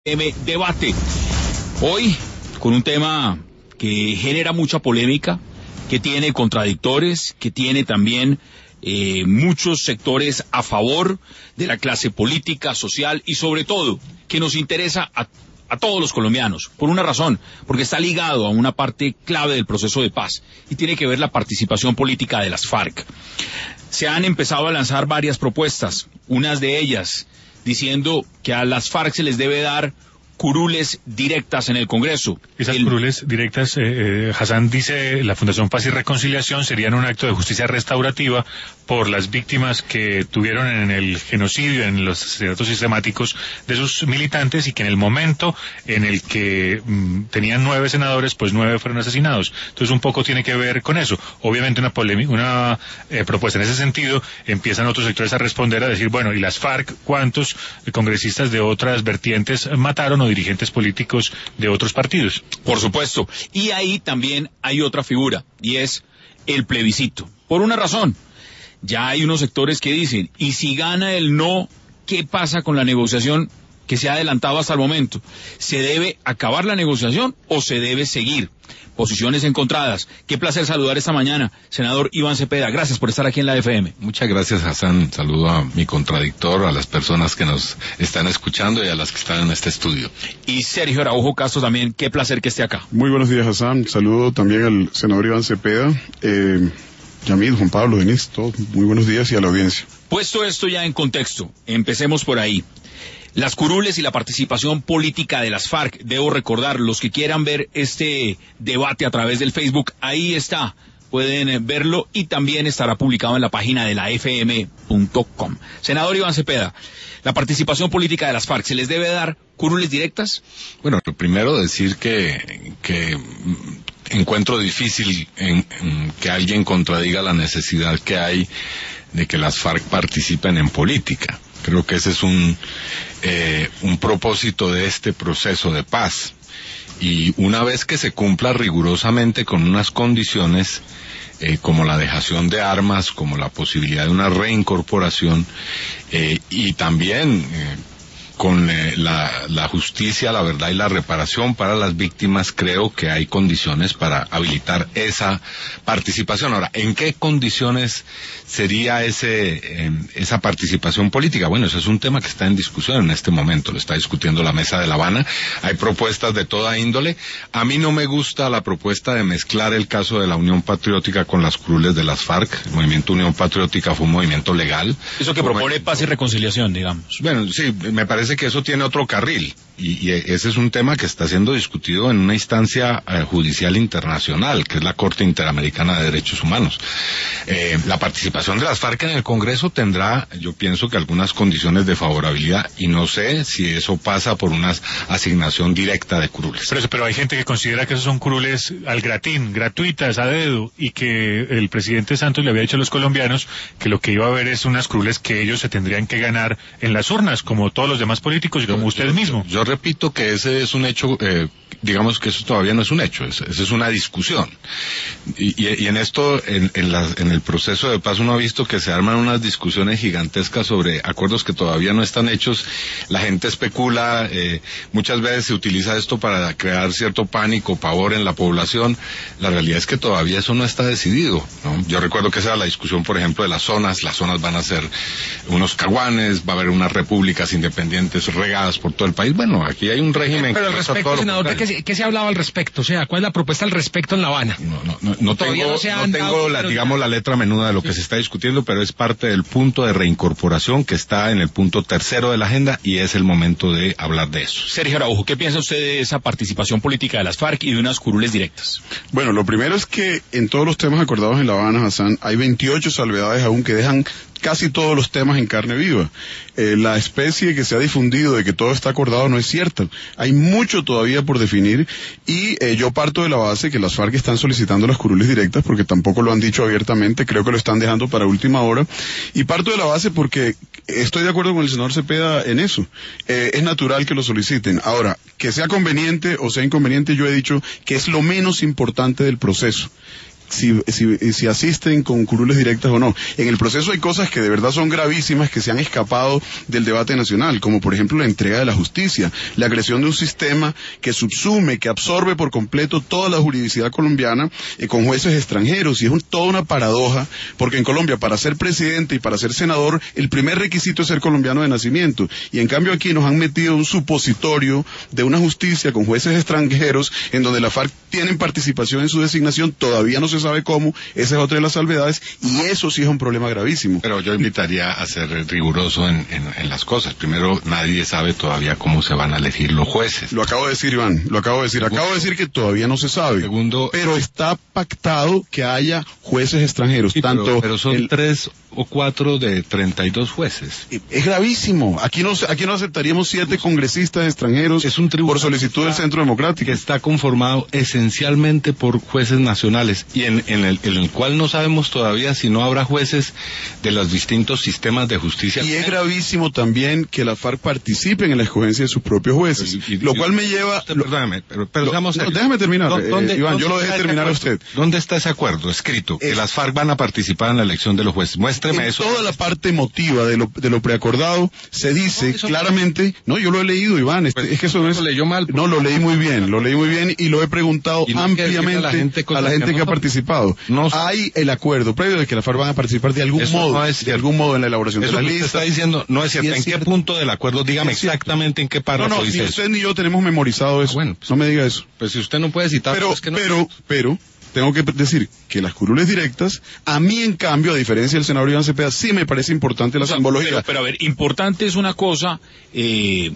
Debate. Hoy con un tema que genera mucha polémica, que tiene contradictores, que tiene también muchos sectores a favor de la clase política, social y sobre todo que nos interesa a todos los colombianos, por una razón, porque está ligado a una parte clave del proceso de paz y tiene que ver la participación política de las FARC. Se han empezado a lanzar varias propuestas, unas de ellas diciendo que a las FARC se les debe dar curules directas en el Congreso. Esas curules directas, Hassan dice, la Fundación Paz y Reconciliación serían un acto de justicia restaurativa por las víctimas que tuvieron en el genocidio, en los asesinatos sistemáticos de sus militantes, y que en el momento en el que tenían 9 senadores, pues 9 fueron asesinados. Entonces un poco tiene que ver con eso. Obviamente una propuesta en ese sentido, empiezan otros sectores a responder, a decir, bueno, ¿y las FARC cuántos congresistas de otras vertientes mataron o dirigentes políticos de otros partidos? Por supuesto. Y ahí también hay otra figura, y es el plebiscito. Por una razón. Ya hay unos sectores que dicen, y si gana el no, ¿qué pasa con la negociación que se ha adelantado hasta el momento? ¿Se debe acabar la negociación o se debe seguir? Posiciones encontradas. Qué placer saludar esta mañana, senador Iván Cepeda. Gracias por estar aquí en la FM. Muchas gracias, Hassan. Saludo a mi contradictor, a las personas que nos están escuchando y a las que están en este estudio. Y Sergio Araujo Castro también, qué placer que esté acá. Muy buenos días, Hassan. Saludo también al senador Iván Cepeda. Yamil, Juan Pablo, Denise, todos, muy buenos días, y a la audiencia. Puesto esto ya en contexto, empecemos por ahí. Las curules y la participación política de las FARC, debo recordar, los que quieran ver este debate a través del Facebook, ahí está, pueden verlo y también estará publicado en la página de la fm.com. Senador Iván Cepeda, la participación política de las FARC, ¿se les debe dar curules directas? Bueno, lo primero decir que encuentro difícil en que alguien contradiga la necesidad que hay de que las FARC participen en política. Creo que ese es un propósito de este proceso de paz. Y una vez que se cumpla rigurosamente con unas condiciones, como la dejación de armas, como la posibilidad de una reincorporación, y también con la justicia, la verdad y la reparación para las víctimas, creo que hay condiciones para habilitar esa participación. Ahora, ¿en qué condiciones sería esa participación política? Bueno, ese es un tema que está en discusión en este momento, lo está discutiendo la Mesa de La Habana. Hay propuestas de toda índole. A mí no me gusta la propuesta de mezclar el caso de la Unión Patriótica con las curules de las FARC. El movimiento Unión Patriótica fue un movimiento legal. Eso que propone paz y reconciliación, digamos. Bueno, sí, me parece que eso tiene otro carril, y ese es un tema que está siendo discutido en una instancia judicial internacional, que es la Corte Interamericana de Derechos Humanos. La participación de las FARC en el Congreso tendrá, yo pienso, que algunas condiciones de favorabilidad, y no sé si eso pasa por una asignación directa de curules. Pero hay gente que considera que esos son curules al gratín, gratuitas, a dedo, y que el presidente Santos le había dicho a los colombianos que lo que iba a haber es unas curules que ellos se tendrían que ganar en las urnas, como todos los demás políticos y como usted mismo. Yo repito que ese es un hecho, digamos que eso todavía no es un hecho, esa es una discusión. Y en esto, en el proceso de paz, uno ha visto que se arman unas discusiones gigantescas sobre acuerdos que todavía no están hechos. La gente especula, muchas veces se utiliza esto para crear cierto pánico, pavor en la población. La realidad es que todavía eso no está decidido, ¿no? Yo recuerdo que esa era la discusión, por ejemplo, de las zonas van a ser unos caguanes, va a haber unas repúblicas independientes regadas por todo el país. Bueno, aquí hay un régimen. Pero al respecto, senador, ¿qué se ha hablado al respecto? O sea, ¿cuál es la propuesta al respecto en La Habana? No tengo la letra menuda de lo que se está discutiendo, pero es parte del punto de reincorporación que está en el punto 3º de la agenda, y es el momento de hablar de eso. Sergio Araujo, ¿qué piensa usted de esa participación política de las FARC y de unas curules directas? Bueno, lo primero es que en todos los temas acordados en La Habana, Hassan, hay 28 salvedades aún que dejan casi todos los temas en carne viva. La especie que se ha difundido de que todo está acordado no es cierta. Hay mucho todavía por definir, y yo parto de la base que las FARC están solicitando las curules directas porque tampoco lo han dicho abiertamente, creo que lo están dejando para última hora, y parto de la base porque estoy de acuerdo con el senador Cepeda en eso. Es natural que lo soliciten. Ahora, que sea conveniente o sea inconveniente, yo he dicho que es lo menos importante del proceso. si asisten con curules directas o no. En el proceso hay cosas que de verdad son gravísimas que se han escapado del debate nacional, como por ejemplo la entrega de la justicia, la creación de un sistema que subsume, que absorbe por completo toda la juridicidad colombiana con jueces extranjeros, y es toda una paradoja, porque en Colombia para ser presidente y para ser senador el primer requisito es ser colombiano de nacimiento, y en cambio aquí nos han metido un supositorio de una justicia con jueces extranjeros en donde la FARC tienen participación en su designación, todavía no se sabe cómo, esa es otra de las salvedades, y eso sí es un problema gravísimo. Pero yo invitaría a ser riguroso en las cosas. Primero, nadie sabe todavía cómo se van a elegir los jueces. Lo acabo de decir, Iván, acabo de decir que todavía no se sabe. Segundo, pero está pactado que haya jueces extranjeros, sí, tanto... Pero son 3 o 4 de 32 jueces. Es gravísimo. Aquí no aceptaríamos 7 congresistas extranjeros es un por solicitud del Centro Democrático. Que está conformado esencialmente por jueces nacionales y en el cual no sabemos todavía si no habrá jueces de los distintos sistemas de justicia. Y es gravísimo también que la FARC participe en la escogencia de sus propios jueces, lo cual me lleva... Perdóname, pero déjame terminar, Iván, yo lo dejé terminar a usted. ¿Dónde está ese acuerdo escrito? Que las FARC van a participar en la elección de los jueces. Muéstreme eso. Toda la parte emotiva de lo preacordado se dice claramente, no, yo lo he leído, Iván, es que eso no es... Lo leyó mal. No, lo leí muy bien y lo he preguntado ampliamente a la gente que ha participado. Hay el acuerdo previo de que la FARC van a participar de algún modo en la elaboración de la lista. Eso está diciendo no es cierto. ¿En qué punto del acuerdo? Dígame exactamente en qué párrafo dice eso. Ni usted ni yo tenemos memorizado eso. Bueno, no me diga eso. Pues si usted no puede citar... Pero tengo que decir que las curules directas, a mí en cambio, a diferencia del senador Iván Cepeda, sí me parece importante la simbología. Pero a ver, importante es una cosa que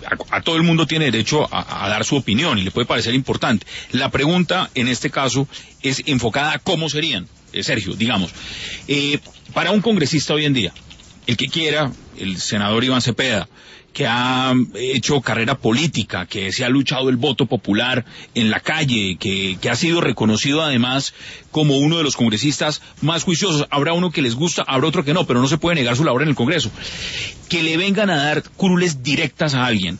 a todo el mundo tiene derecho a dar su opinión y le puede parecer importante. La pregunta en este caso es enfocada a cómo serían, Sergio, digamos, para un congresista hoy en día, el que quiera, el senador Iván Cepeda, que ha hecho carrera política, que se ha luchado el voto popular en la calle, que ha sido reconocido además como uno de los congresistas más juiciosos. Habrá uno que les gusta, habrá otro que no, pero no se puede negar su labor en el Congreso. Que le vengan a dar curules directas a alguien,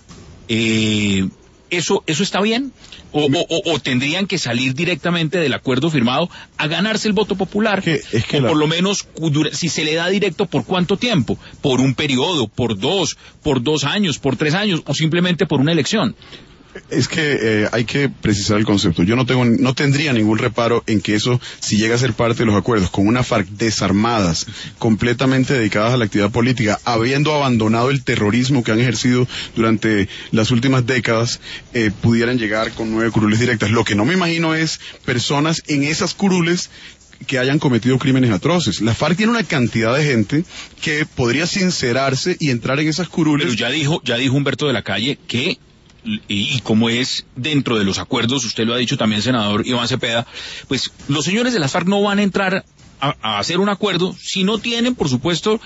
¿eso está bien? ¿O tendrían que salir directamente del acuerdo firmado a ganarse el voto popular? O por lo menos, si se le da directo, ¿por cuánto tiempo? ¿Por un periodo? ¿Por 2 años? ¿Por 3 años? ¿O simplemente por una elección? Es que hay que precisar el concepto. Yo no tendría ningún reparo en que eso, si llega a ser parte de los acuerdos, con una FARC desarmadas, completamente dedicadas a la actividad política, habiendo abandonado el terrorismo que han ejercido durante las últimas décadas, pudieran llegar con 9 curules directas. Lo que no me imagino es personas en esas curules que hayan cometido crímenes atroces. La FARC tiene una cantidad de gente que podría sincerarse y entrar en esas curules. Pero ya dijo Humberto de la Calle que, y como es dentro de los acuerdos, usted lo ha dicho también, senador Iván Cepeda, pues los señores de las FARC no van a entrar a hacer un acuerdo si no tienen, por supuesto,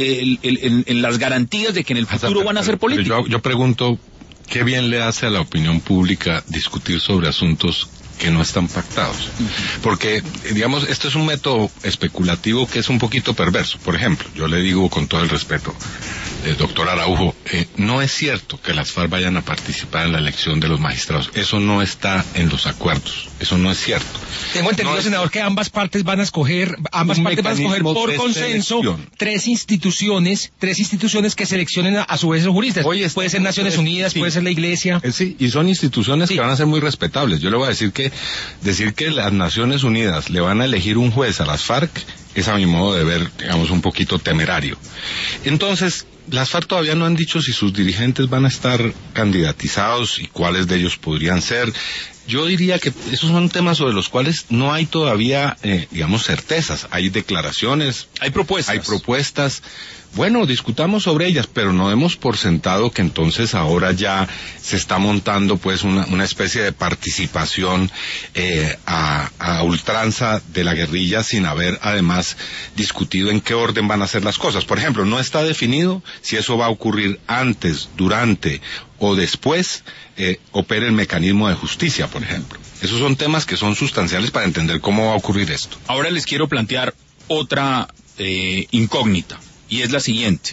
las garantías de que en el futuro van a ser políticos. Yo pregunto, ¿qué bien le hace a la opinión pública discutir sobre asuntos que no están pactados? Porque, digamos, esto es un método especulativo que es un poquito perverso. Por ejemplo, yo le digo con todo el respeto, doctor Araujo, no es cierto que las FARC vayan a participar en la elección de los magistrados. Eso no está en los acuerdos. Eso no es cierto. Tengo entendido, senador, que ambas partes van a escoger por consenso tres instituciones que seleccionen a su vez los juristas. Puede ser Naciones Unidas, puede ser la Iglesia. Sí, y son instituciones que van a ser muy respetables. Yo le voy a decir que las Naciones Unidas le van a elegir un juez a las FARC es, a mi modo de ver, digamos, un poquito temerario. Entonces, las FARC todavía no han dicho si sus dirigentes van a estar candidatizados y cuáles de ellos podrían ser. Yo diría que esos son temas sobre los cuales no hay todavía, digamos, certezas. Hay declaraciones. Hay propuestas. Bueno, discutamos sobre ellas, pero no demos por sentado que entonces ahora ya se está montando pues una especie de participación a ultranza de la guerrilla sin haber además discutido en qué orden van a hacer las cosas. Por ejemplo, no está definido si eso va a ocurrir antes, durante o después opere el mecanismo de justicia, por ejemplo. Esos son temas que son sustanciales para entender cómo va a ocurrir esto. Ahora les quiero plantear otra incógnita. Y es la siguiente: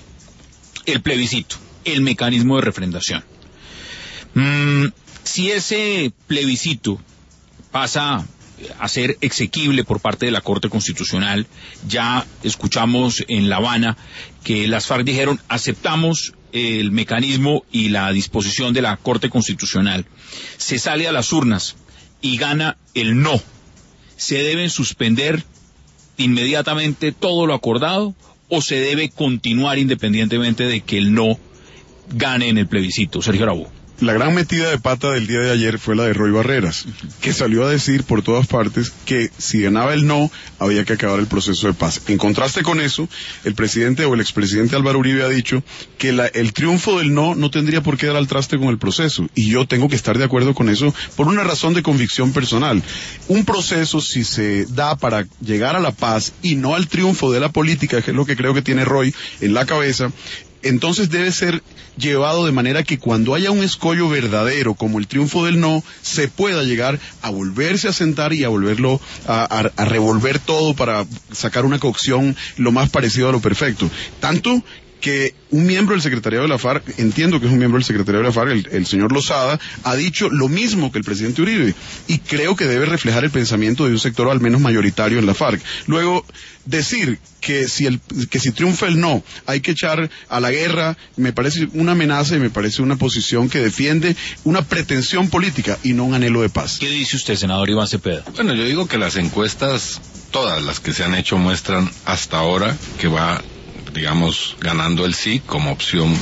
el plebiscito, el mecanismo de refrendación. Si ese plebiscito pasa hacer exequible por parte de la Corte Constitucional. Ya escuchamos en La Habana que las FARC dijeron aceptamos el mecanismo y la disposición de la Corte Constitucional. Se sale a las urnas y gana el no. ¿Se deben suspender inmediatamente todo lo acordado o se debe continuar independientemente de que el no gane en el plebiscito? Sergio Araújo. La gran metida de pata del día de ayer fue la de Roy Barreras, que salió a decir por todas partes que si ganaba el no, había que acabar el proceso de paz. En contraste con eso, el presidente o el expresidente Álvaro Uribe ha dicho que el triunfo del no tendría por qué dar al traste con el proceso. Y yo tengo que estar de acuerdo con eso por una razón de convicción personal. Un proceso, si se da para llegar a la paz y no al triunfo de la política, que es lo que creo que tiene Roy en la cabeza, entonces debe ser llevado de manera que cuando haya un escollo verdadero como el triunfo del no, se pueda llegar a volverse a sentar y a volverlo a revolver todo para sacar una cocción lo más parecido a lo perfecto. Tanto que un miembro del secretariado de la FARC, entiendo que es un miembro del secretariado de la FARC, el señor Lozada, ha dicho lo mismo que el presidente Uribe, y creo que debe reflejar el pensamiento de un sector al menos mayoritario en la FARC. Luego, decir que si triunfa el no, hay que echar a la guerra, me parece una amenaza y me parece una posición que defiende una pretensión política y no un anhelo de paz. ¿Qué dice usted, senador Iván Cepeda? Bueno, yo digo que las encuestas, todas las que se han hecho, muestran hasta ahora que va, digamos, ganando el sí como opción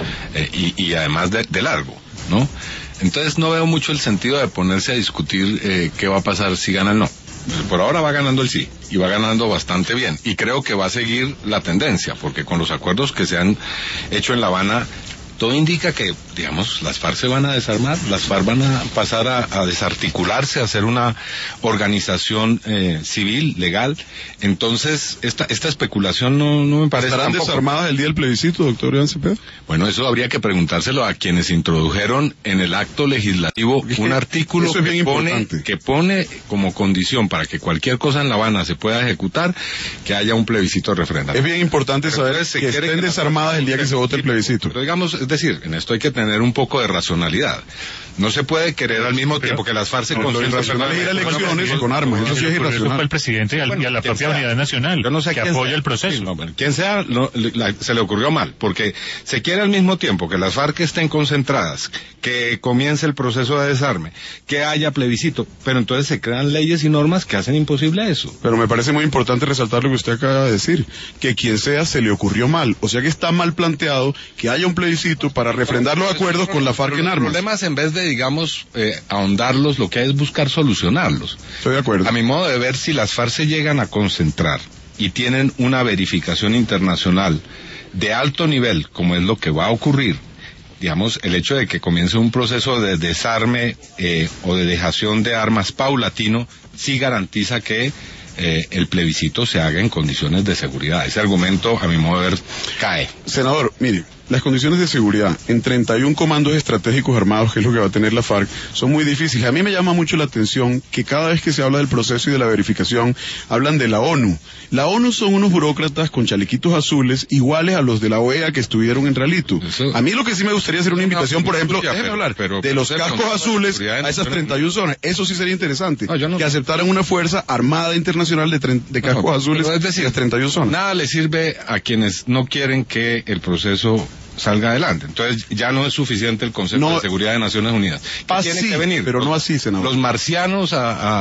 y además de largo, ¿no? Entonces no veo mucho el sentido de ponerse a discutir qué va a pasar si gana el no. Por ahora va ganando el sí, y va ganando bastante bien, y creo que va a seguir la tendencia, porque con los acuerdos que se han hecho en La Habana, todo indica que, digamos, las FARC se van a desarmar, las FARC van a pasar a desarticularse, a hacer una organización civil, legal. Entonces, esta especulación no me parece. ¿Estarán tampoco desarmadas el día del plebiscito, doctor Iván Cepeda? Bueno, eso habría que preguntárselo a quienes introdujeron en el acto legislativo un artículo que pone como condición para que cualquier cosa en La Habana se pueda ejecutar, que haya un plebiscito referendario. Es bien importante saber que estén desarmadas el día que se vote el plebiscito. Pero digamos, es decir, en esto hay que tener un poco de racionalidad. No se puede querer al mismo tiempo que las FARC se concentren. Lo irracional es ir a elecciones con armas. Eso sí es irracional. Eso fue el presidente y a la propia unidad nacional, yo no sé que apoya el proceso. Sí, quien sea, se le ocurrió mal, porque se quiere al mismo tiempo que las FARC estén concentradas, que comience el proceso de desarme, que haya plebiscito, pero entonces se crean leyes y normas que hacen imposible eso. Pero me parece muy importante resaltar lo que usted acaba de decir, que quien sea se le ocurrió mal, o sea que está mal planteado que haya un plebiscito para refrendar los acuerdos con la FARC en armas. Los problemas, en vez de, digamos, ahondarlos, lo que hay es buscar solucionarlos. Estoy de acuerdo. A mi modo de ver, si las FARC se llegan a concentrar y tienen una verificación internacional de alto nivel, como es lo que va a ocurrir, digamos, el hecho de que comience un proceso de desarme o de dejación de armas paulatino, sí garantiza que el plebiscito se haga en condiciones de seguridad. Ese argumento, a mi modo de ver, cae. Senador, mire, las condiciones de seguridad en 31 comandos estratégicos armados, que es lo que va a tener la FARC, son muy difíciles. A mí me llama mucho la atención que cada vez que se habla del proceso y de la verificación, hablan de la ONU. La ONU son unos burócratas con chalequitos azules iguales a los de la OEA que estuvieron en Ralitu. A mí lo que sí me gustaría hacer una invitación, por ejemplo, déjeme hablar, de los cascos azules a esas 31 zonas. Eso sí sería interesante, que aceptaran una fuerza armada internacional de cascos azules, es decir, las 31 zonas. Nada le sirve a quienes no quieren que el proceso salga adelante. Entonces ya no es suficiente el concepto de seguridad de Naciones Unidas. Tiene que venir, pero no así, senador. Los marcianos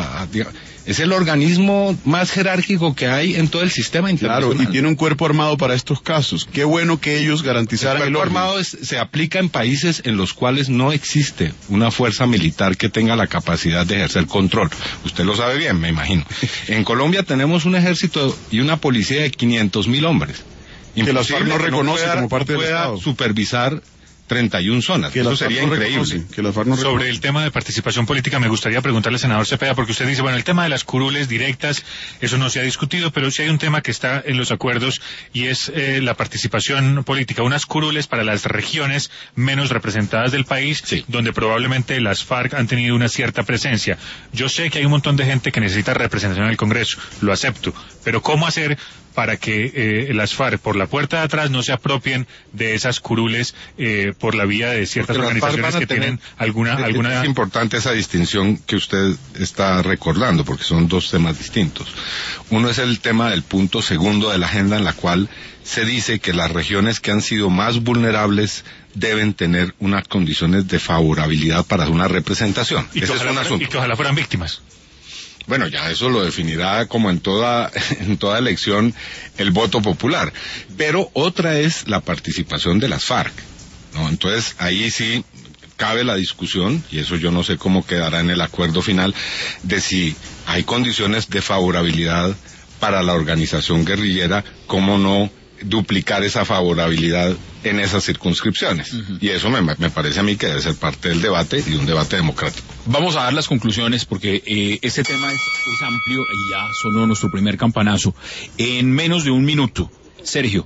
es el organismo más jerárquico que hay en todo el sistema internacional. Claro, y tiene un cuerpo armado para estos casos. Qué bueno que ellos garantizaran el orden. El cuerpo armado se aplica en países en los cuales no existe una fuerza militar que tenga la capacidad de ejercer control. Usted lo sabe bien, me imagino. En Colombia tenemos un ejército y una policía de 500.000 hombres. Que la FARC no reconoce como parte del Estado. Supervisar 31 zonas. Eso sería increíble. Sobre el tema de participación política, me gustaría preguntarle al senador Cepeda, porque usted dice, bueno, el tema de las curules directas, eso no se ha discutido, pero sí hay un tema que está en los acuerdos y es la participación política. Unas curules para las regiones menos representadas del país, sí, donde probablemente las FARC han tenido una cierta presencia. Yo sé que hay un montón de gente que necesita representación en el Congreso, lo acepto, pero ¿cómo hacer para que las FARC por la puerta de atrás no se apropien de esas curules por la vía de ciertas organizaciones que tienen alguna... Es importante esa distinción que usted está recordando, porque son dos temas distintos. Uno es el tema del punto segundo de la agenda, en la cual se dice que las regiones que han sido más vulnerables deben tener unas condiciones de favorabilidad para una representación. Ese es un asunto. Y que ojalá fueran víctimas. Bueno, ya eso lo definirá como en toda elección el voto popular. Pero otra es la participación de las FARC, ¿no? Entonces ahí sí cabe la discusión, y eso yo no sé cómo quedará en el acuerdo final, de si hay condiciones de favorabilidad para la organización guerrillera, cómo no duplicar esa favorabilidad en esas circunscripciones. Y eso me parece a mí que debe ser parte del debate y un debate democrático. Vamos a dar las conclusiones porque este tema es amplio y ya sonó nuestro primer campanazo. En menos de un minuto, Sergio,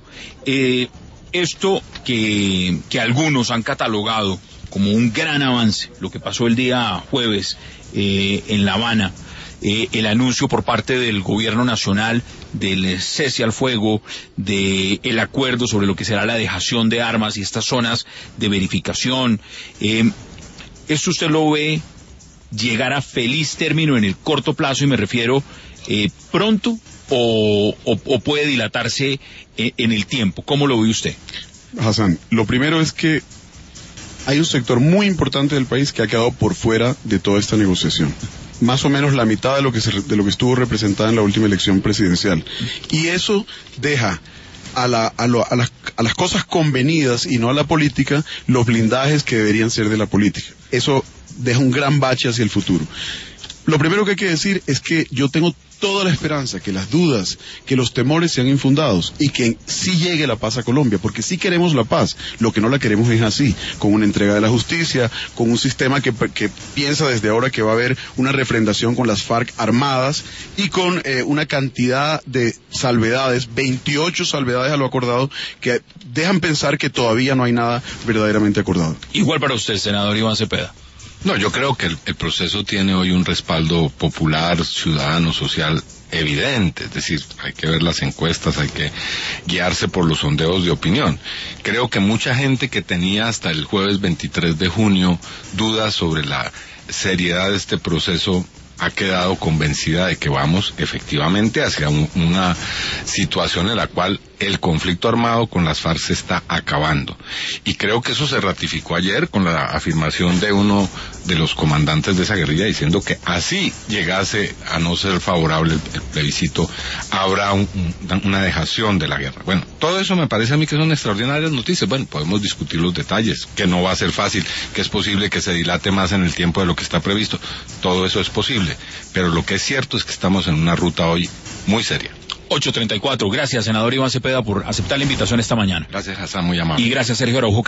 esto que algunos han catalogado como un gran avance, lo que pasó el día jueves en La Habana, el anuncio por parte del gobierno nacional del cese al fuego, del acuerdo sobre lo que será la dejación de armas y estas zonas de verificación, ¿esto usted lo ve llegar a feliz término en el corto plazo, y me refiero pronto, o puede dilatarse en el tiempo? ¿Cómo lo ve usted? Hassan, lo primero es que hay un sector muy importante del país que ha quedado por fuera de toda esta negociación. Más o menos la mitad de lo que estuvo representada en la última elección presidencial. Y eso deja a las cosas convenidas y no a la política los blindajes que deberían ser de la política. Eso deja un gran bache hacia el futuro. Lo primero que hay que decir es que yo tengo toda la esperanza que las dudas, que los temores sean infundados y que sí llegue la paz a Colombia, porque sí queremos la paz. Lo que no la queremos es así, con una entrega de la justicia, con un sistema que piensa desde ahora que va a haber una refrendación con las FARC armadas y con una cantidad de salvedades, 28 salvedades a lo acordado, que dejan pensar que todavía no hay nada verdaderamente acordado. Igual para usted, senador Iván Cepeda. No, yo creo que el proceso tiene hoy un respaldo popular, ciudadano, social evidente, es decir, hay que ver las encuestas, hay que guiarse por los sondeos de opinión. Creo que mucha gente que tenía hasta el jueves 23 de junio dudas sobre la seriedad de este proceso ha quedado convencida de que vamos efectivamente hacia una situación en la cual el conflicto armado con las FARC se está acabando. Y creo que eso se ratificó ayer con la afirmación de uno de los comandantes de esa guerrilla diciendo que así llegase a no ser favorable el plebiscito, habrá una dejación de la guerra. Bueno, todo eso me parece a mí que son extraordinarias noticias. Bueno, podemos discutir los detalles, que no va a ser fácil, que es posible que se dilate más en el tiempo de lo que está previsto. Todo eso es posible, pero lo que es cierto es que estamos en una ruta hoy muy seria. 8:34. Gracias, senador Iván Cepeda, por aceptar la invitación esta mañana. Gracias, Hassan, muy amable. Y gracias, Sergio Araujo.